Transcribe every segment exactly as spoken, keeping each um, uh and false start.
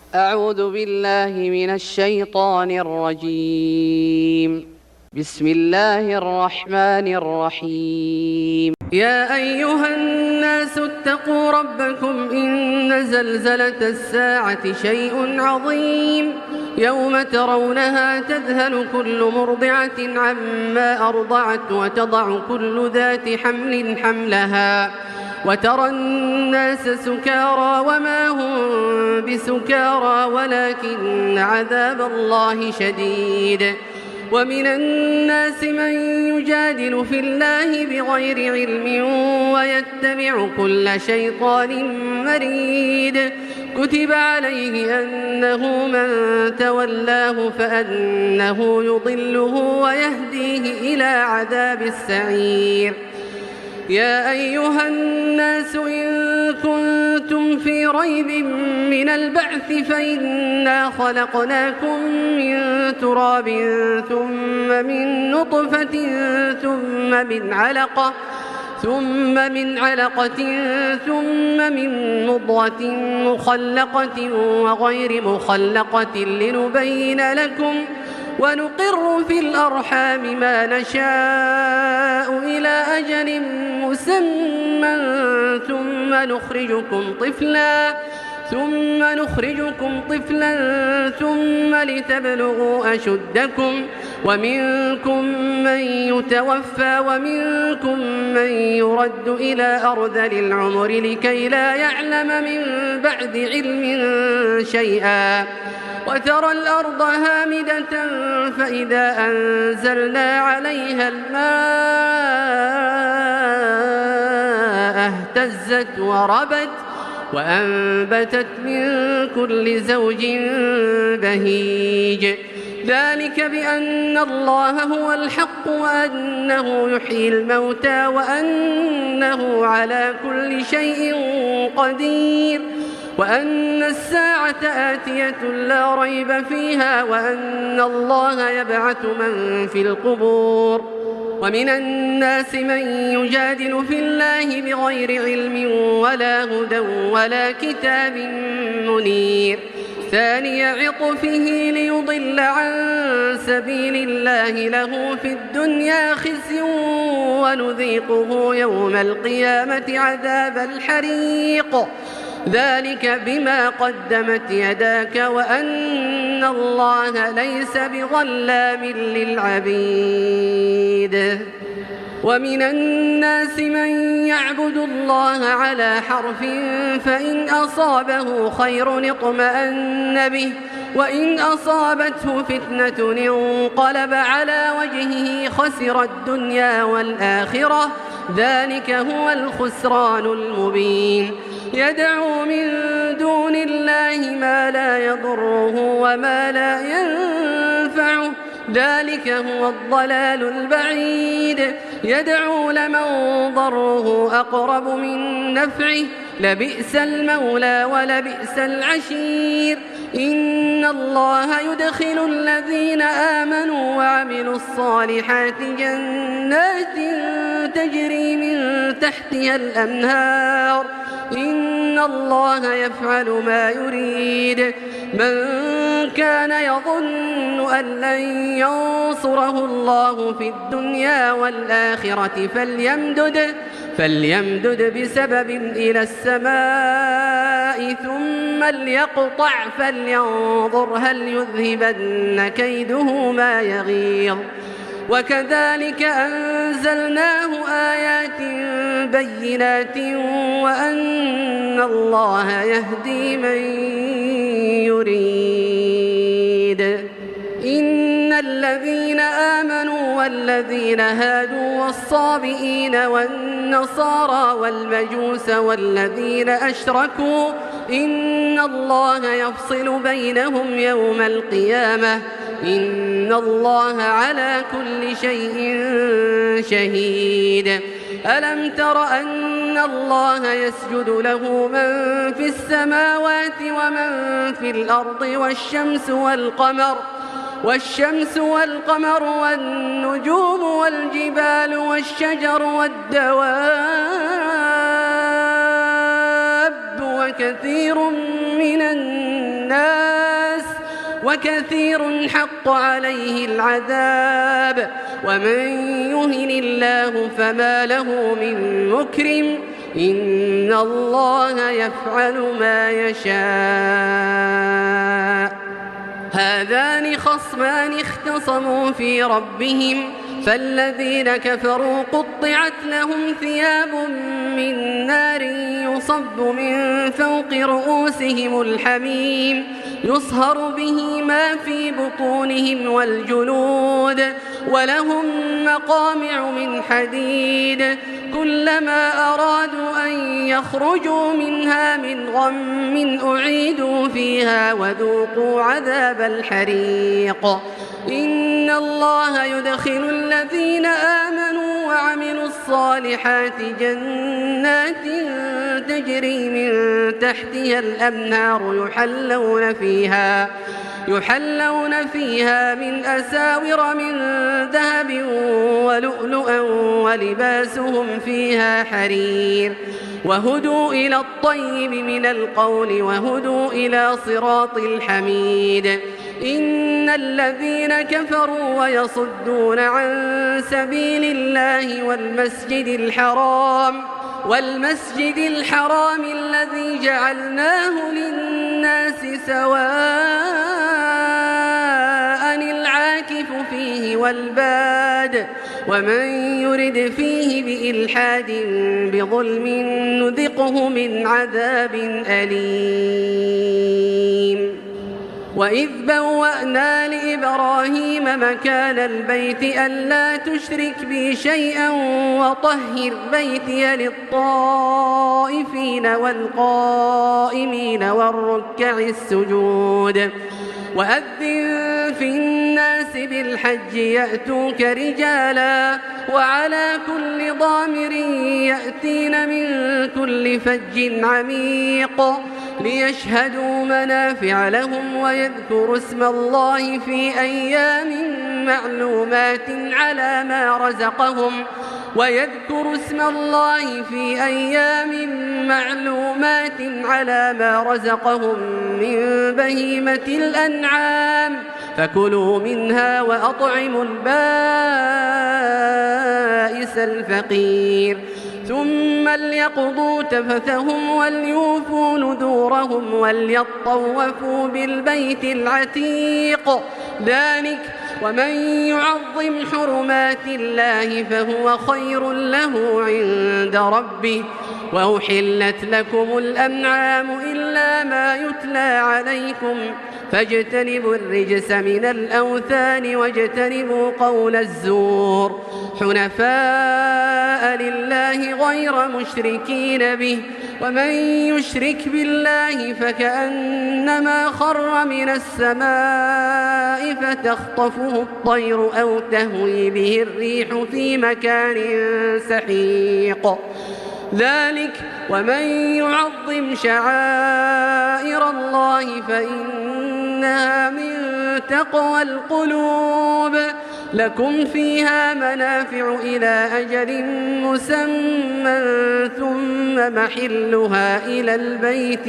أعوذ بالله من الشيطان الرجيم. بسم الله الرحمن الرحيم. يا أيها الناس اتقوا ربكم إن زلزلة الساعة شيء عظيم يوم ترونها تذهل كل مرضعة عما أرضعت وتضع كل ذات حمل حملها وترى الناس سكارى وما هم بسكارى ولكن عذاب الله شديد. ومن الناس من يجادل في الله بغير علم ويتبع كل شيطان مريد. كتب عليه أنه من تولاه فأنه يضله ويهديه إلى عذاب السعير. يا أيها الناس إن كنتم في ريب من البعث فإنا خلقناكم من تراب ثم من نطفة ثم من علقة ثم من علقة ثم من مضغة مخلقة وغير مخلقة لنبين لكم ونقر في الأرحام ما نشاء إلى أجل مسمى ثم نخرجكم طفلا ثم نخرجكم طفلا ثم لتبلغوا أشدكم ومنكم من يتوفى ومنكم من يرد إلى أرذل العمر لكي لا يعلم من بعد علم شيئا. وترى الأرض هامدة فإذا أنزلنا عليها الماء اهتزت وربت وأنبتت من كل زوج بهيج. ذلك بأن الله هو الحق وأنه يحيي الموتى وأنه على كل شيء قدير وأن الساعة آتية لا ريب فيها وأن الله يبعث من في القبور. ومن الناس من يجادل في الله بغير علم ولا هدى ولا كتاب منير. ثاني عطفه ليضل عن سبيل الله له في الدنيا خزي ونذيقه يوم القيامة عذاب الحريق. ذلك بما قدمت يداك وأن الله ليس بظلام للعبيد. ومن الناس من يعبد الله على حرف فإن أصابه خير اطمأن به وإن أصابته فتنة انقلب على وجهه خسر الدنيا والآخرة. ذلك هو الخسران المبين. يدعو من دون الله ما لا يضره وما لا ينفعه ذلك هو الضلال البعيد. يدعو لمن ضره أقرب من نفعه لبئس المولى ولبئس العشير. إن الله يدخل الذين آمنوا وعملوا الصالحات جنات تجري من تحتها الأنهار. إن الله يفعل ما يريد. من كان يظن أن لن ينصره الله في الدنيا والآخرة فليمدد, فليمدد بسبب إلى السماء ثم ليقطع فلينظر هل يذهبن كيده ما يغيظ. وكذلك أنزلناه آيات بينات وأن الله يهدي من يريد. إن الذين آمنوا والذين هادوا والصابئين والنصارى والمجوس والذين أشركوا إن الله يفصل بينهم يوم القيامة. إن الله على كل شيء شهيد. ألم تر أن الله يسجد له من في السماوات ومن في الأرض والشمس والقمر والشمس والقمر والنجوم والجبال والشجر والدواب وكثير من الناس وكثير حق عليه العذاب ومن يهن الله فما له من مكرم إن الله يفعل ما يشاء هذان خصمان اختصموا في ربهم فالذين كفروا قطعت لهم ثياب من نار يصب من فوق رؤوسهم الحميم يصهر به ما في بطونهم والجلود ولهم مقامع من حديد كلما أرادوا أن يخرجوا منها من غم أعيدوا فيها وذوقوا عذاب الحريق إن الله يدخل الذين آمنوا وعملوا الصالحات جنات تجري من تحتها الأنهار يحلون فيها يحلون فيها من أساور من ذهب ولؤلؤا ولباسهم فيها حرير وهدوا إلى الطيب من القول وهدوا إلى صراط الحميد إن الذين كفروا ويصدون عن سبيل الله والمسجد الحرام والمسجد الحرام الذي جعلناه للناس سواء العاكف فيه والباد ومن يرد فيه بإلحاد بظلم نذقه من عذاب أليم وإذ بوأنا لإبراهيم مكان البيت ألا تشرك بي شيئا وطهر بيتي للطائفين والقائمين والركع السجود وأذن في الناس بالحج يأتوك رجالا وعلى كل ضامر يأتين من كل فج عميق ليشهدوا منافع لهم ويذكروا اسم الله في أيام معلومات على ما رزقهم ويذكروا اسم الله في أيام معلومات على ما رزقهم من بهيمة الأنعام فكلوا منها وأطعموا البائس الفقير ثم ليقضوا تفثهم وليوفوا نذورهم وليطوفوا بالبيت العتيق ذلك ومن يعظم حرمات الله فهو خير له عند ربه وأحلت لكم الأنعام إلا ما يتلى عليكم فاجتنبوا الرجس من الأوثان واجتنبوا قول الزور حنفاء لله غير مشركين به ومن يشرك بالله فكأنما خر من السماء فتخطفه الطير أو تهوي به الريح في مكان سحيق ذلك ومن يعظم شعائر الله فإنها من تقوى القلوب لكم فيها منافع إلى أجل مسمى ثم محلها إلى البيت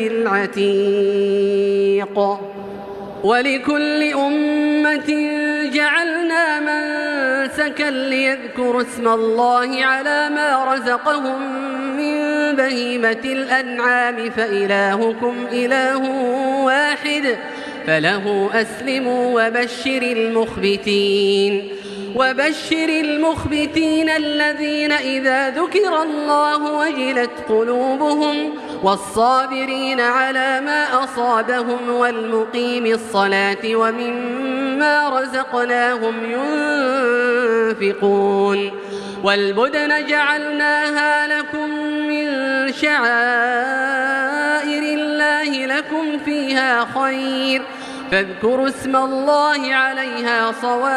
العتيق ولكل أمة جعلنا منسكا ليذكروا اسم الله على ما رزقهم من بهيمة الأنعام فإلهكم إله واحد فله أسلموا وبشر المخبتين وبشر المخبتين الذين إذا ذكر الله وجلت قلوبهم والصابرين على ما أصابهم والمقيم الصلاة ومما رزقناهم ينفقون والبدن جعلناها لكم من شعائر الله لكم فيها خير فاذكروا اسم الله عليها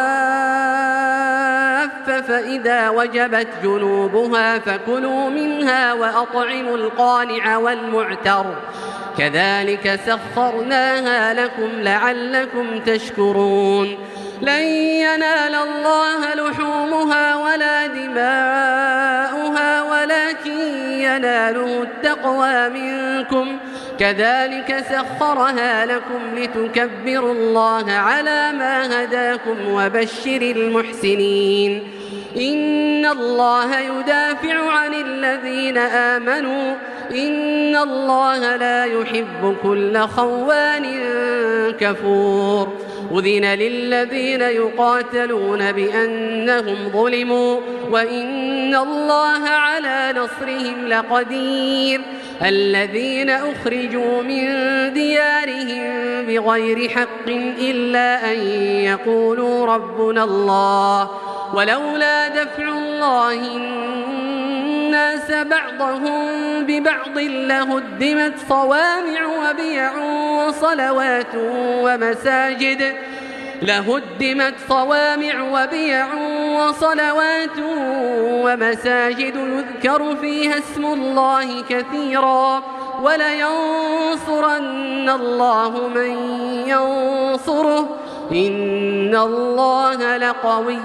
صواف فإذا وجبت جنوبها فكلوا منها وأطعموا القانع والمعتر كذلك سخرناها لكم لعلكم تشكرون لن ينال الله لحومها ولا دماؤها ولكن يناله التقوى منكم كذلك سخرها لكم لتكبروا الله على ما هداكم وبشر المحسنين إن الله يدافع عن الذين آمنوا إن الله لا يحب كل خوان كفور أذن للذين يقاتلون بأنهم ظلموا وإن الله على نصرهم لقدير الذين أخرجوا من ديارهم بغير حق إلا أن يقولوا ربنا الله ولولا دفع الله الناس بعضهم ببعض لهدمت صوامع وبيع وصلوات ومساجد لهدمت صوامع وبيع وصلوات ومساجد يذكر فيها اسم الله كثيرا ولينصرن الله من ينصره إن الله لقوي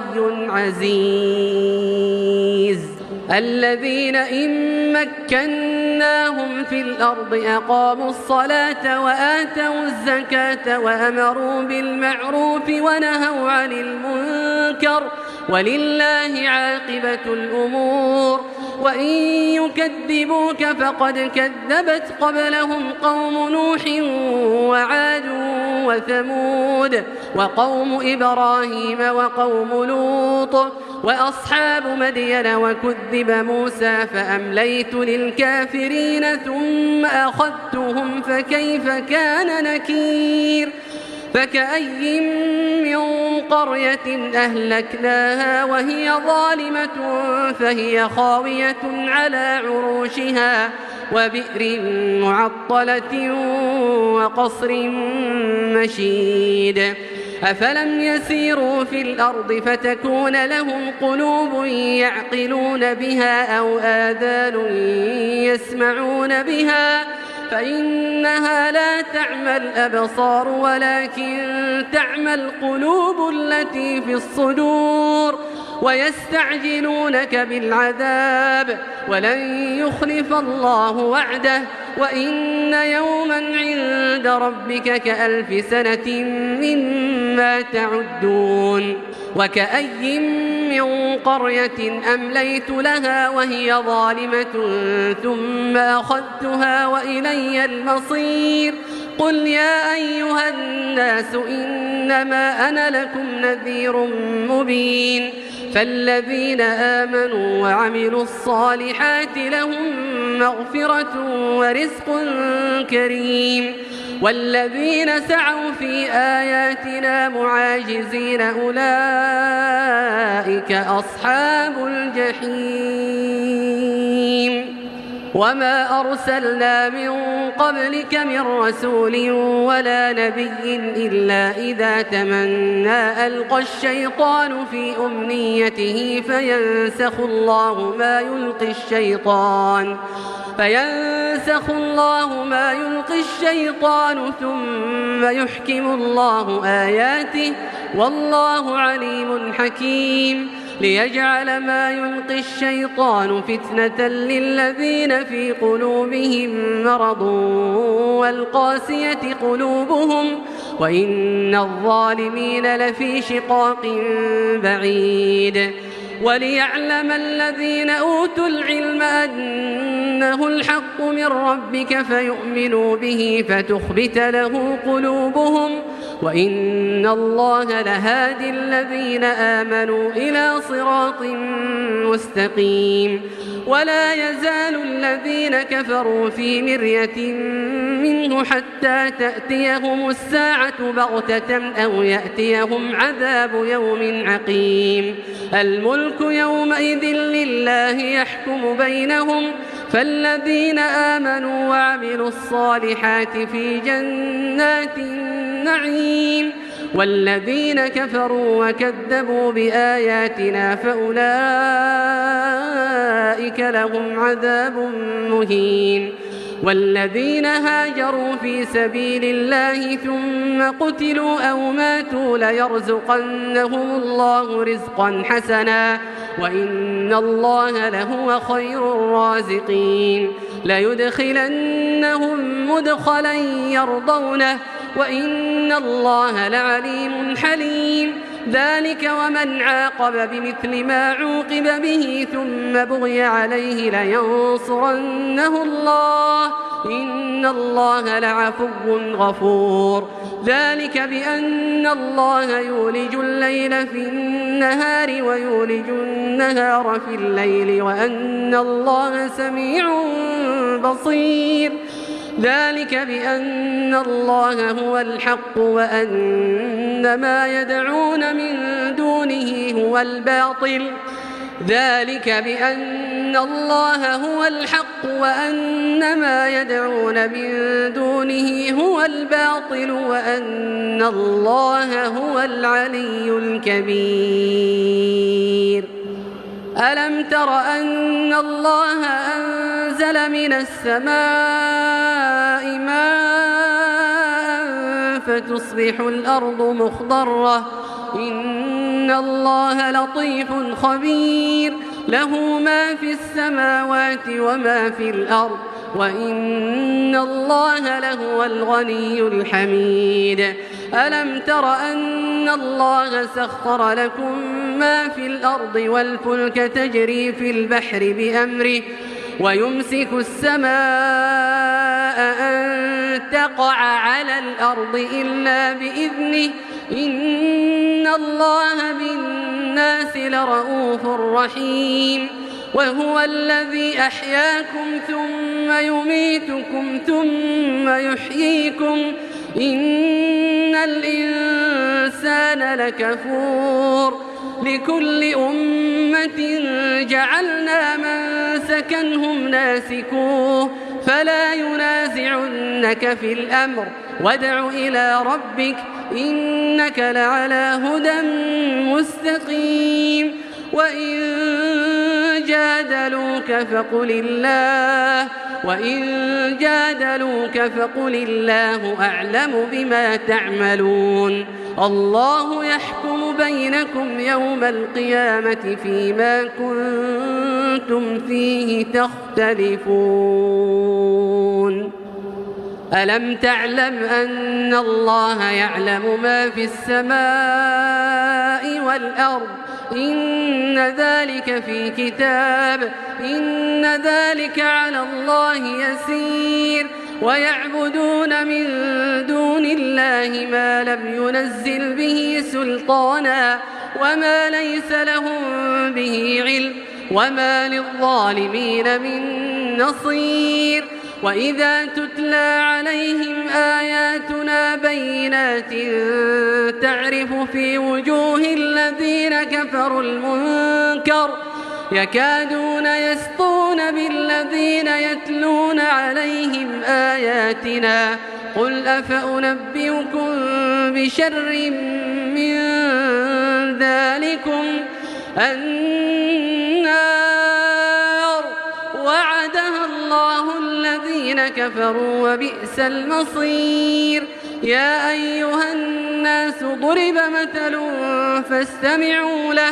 عزيز الذين إن مكناهم في الأرض أقاموا الصلاة وآتوا الزكاة وأمروا بالمعروف ونهوا عن المنكر ولله عاقبة الأمور وإن يكذبوك فقد كذبت قبلهم قوم نوح وعاد وثمود وقوم إبراهيم وقوم لوط وأصحاب مدين وكذب موسى فأمليت للكافرين ثم أخذتهم فكيف كان نكير فكأي من قرية أهلكناها وهي ظالمة فهي خاوية على عروشها وبئر معطلة وقصر مشيد أفلم يسيروا في الأرض فتكون لهم قلوب يعقلون بها أو آذان يسمعون بها فإنها لا تعمى الأبصار ولكن تعمى القلوب التي في الصدور ويستعجلونك بالعذاب ولن يخلف الله وعده وإن يوما عند ربك كألف سنة مما تعدون وكأي من قرية أمليت لها وهي ظالمة ثم أخذتها وإلي المصير قل يا أيها الناس إنما أنا لكم نذير مبين فالذين آمنوا وعملوا الصالحات لهم مغفرة ورزق كريم والذين سعوا في آياتنا معاجزين أولئك أصحاب الجحيم وما أرسلنا من قبلك من رسول ولا نبي إلا إذا تمنى ألقى الشيطان في أمنيته فينسخ الله ما يلقي الشيطان فينسخ الله ما يلقي الشيطان ثم يحكم الله آياته والله عليم حكيم ليجعل ما يلقي الشيطان فتنة للذين في قلوبهم مرض والقاسية قلوبهم وإن الظالمين لفي شقاق بعيد وليعلم الذين أوتوا العلم أنه الحق من ربك فيؤمنوا به فتخبت له قلوبهم وإن الله لهادي الذين آمنوا إلى صراط مستقيم ولا يزال الذين كفروا في مرية منه حتى تأتيهم الساعة بغتة أو يأتيهم عذاب يوم عقيم الملك يومئذ لله يحكم بينهم فالذين آمنوا وعملوا الصالحات في جنات النعيم والذين كفروا وكذبوا بآياتنا فأولئك لهم عذاب مهين والذين هاجروا في سبيل الله ثم قتلوا أو ماتوا ليرزقنهم الله رزقا حسنا وإن الله لهو خير الرازقين ليدخلنهم مدخلا يرضونه وإن الله لعليم حليم. ذلك ومن عاقب بمثل ما عوقب به ثم بغي عليه لينصرنه الله إن الله لعفو غفور. ذلك بأن الله يولج الليل في النهار ويولج النهار في الليل وأن الله سميع بصير. ذلك بأن الله هو الحق وأن ما يدعون من دونه هو الباطل. ذلك بأن الله هو الحق وأن ما يدعون من دونه هو الباطل وأن الله هو العلي الكبير. ألم تر أن الله أنزل من السماء ماء فتصبح الأرض مخضرة إن الله لطيف خبير له ما في السماوات وما في الأرض وإن الله لهو الغني الحميد. ألم تر أن الله سخر لكم ما في الأرض والفلك تجري في البحر بأمره ويمسك السماء أن تقع على الأرض إلا بإذنه إن الله بالناس لرؤوف رحيم. وهو الذي أحياكم ثم يميتكم ثم يحييكم إن الإنسان لكفور. لكل أمة جعلنا منسكنهم ناسكوه فلا ينازعنك في الأمر وادع إلى ربك إنك لعلى هدى مستقيم. وإن جادلوك فقل الله وإن جادلوك فقل الله أعلم بما تعملون. الله يحكم بينكم يوم القيامة فيما كنتم فيه تختلفون. ألم تعلم أن الله يعلم ما في السماء والأرض إن ذلك في كتاب إن ذلك على الله يسير. ويعبدون من دون الله ما لم ينزل به سلطانا وما ليس لهم به علم وما للظالمين من نصير. وإذا تتلى عليهم آياتنا بينات تعرف في وجوه الذين كفروا المنكر يكادون يسطون بالذين يتلون عليهم آياتنا قل أفأنبئكم بشر من ذلكم النار وعدها الله الذين كفروا وبئس المصير. يا أيها الناس ضرب مثل فاستمعوا له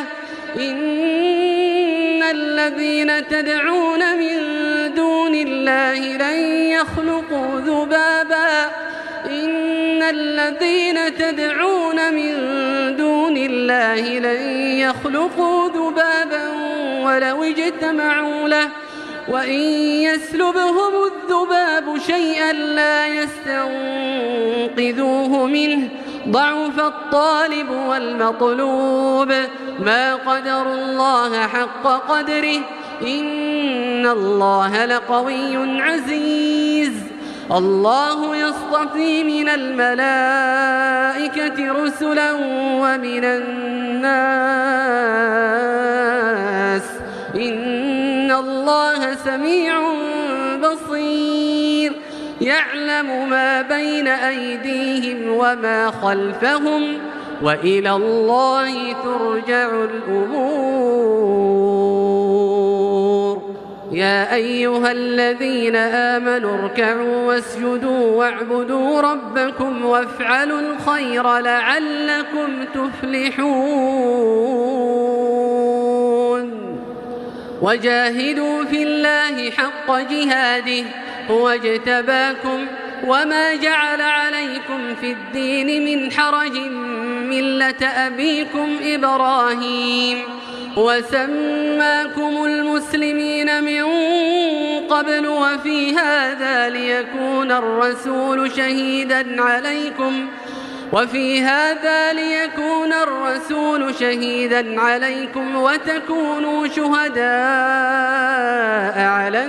إن الذين تدعون من دون الله لن يخلقوا ذبابا إن الذين تدعون من دون الله لن يخلقوا ذبابا ولو اجتمعوا له وإن يسلبهم الذباب شيئا لا يستنقذوه منه ضعف الطالب والمطلوب ما قدروا الله حق قدره إن الله لقوي عزيز. الله يصطفي من الملائكة رسلا ومن الناس إن الله سميع بصير. يعلم ما بين أيديهم وما خلفهم وإلى الله ترجع الأمور. يا أيها الذين آمنوا اركعوا واسجدوا واعبدوا ربكم وافعلوا الخير لعلكم تفلحون. وجاهدوا في الله حق جهاده هو اجتباكم وما جعل عليكم في الدين من حرج ملة أبيكم إبراهيم وسماكم المسلمين من قبل وفي هذا ليكون الرسول شهيدا عليكم وفي هذا ليكون الرسول شهيدا عليكم وتكونوا شهداء على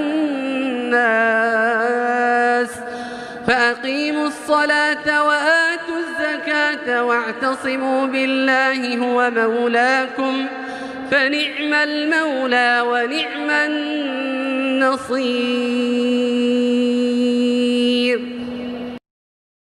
الناس فأقيموا الصلاة وآتوا الزكاة واعتصموا بالله هو مولاكم فنعم المولى ونعم النصير.